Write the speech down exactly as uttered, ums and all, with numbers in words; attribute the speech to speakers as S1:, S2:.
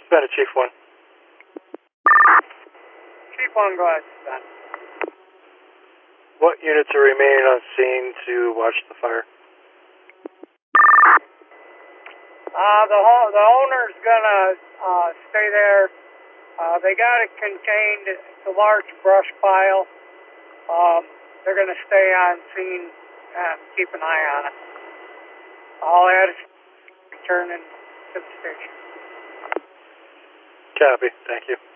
S1: Bennett, Chief one.
S2: Chief one, go ahead, Ben.
S1: What units are remaining on scene to watch the fire?
S2: Uh, the, ho- the owner's gonna uh, stay there. Uh, they got it contained. It's a large brush pile. Um, they're gonna stay on scene and keep an eye on it. I'll add it returning to the station.
S1: Copy, thank you.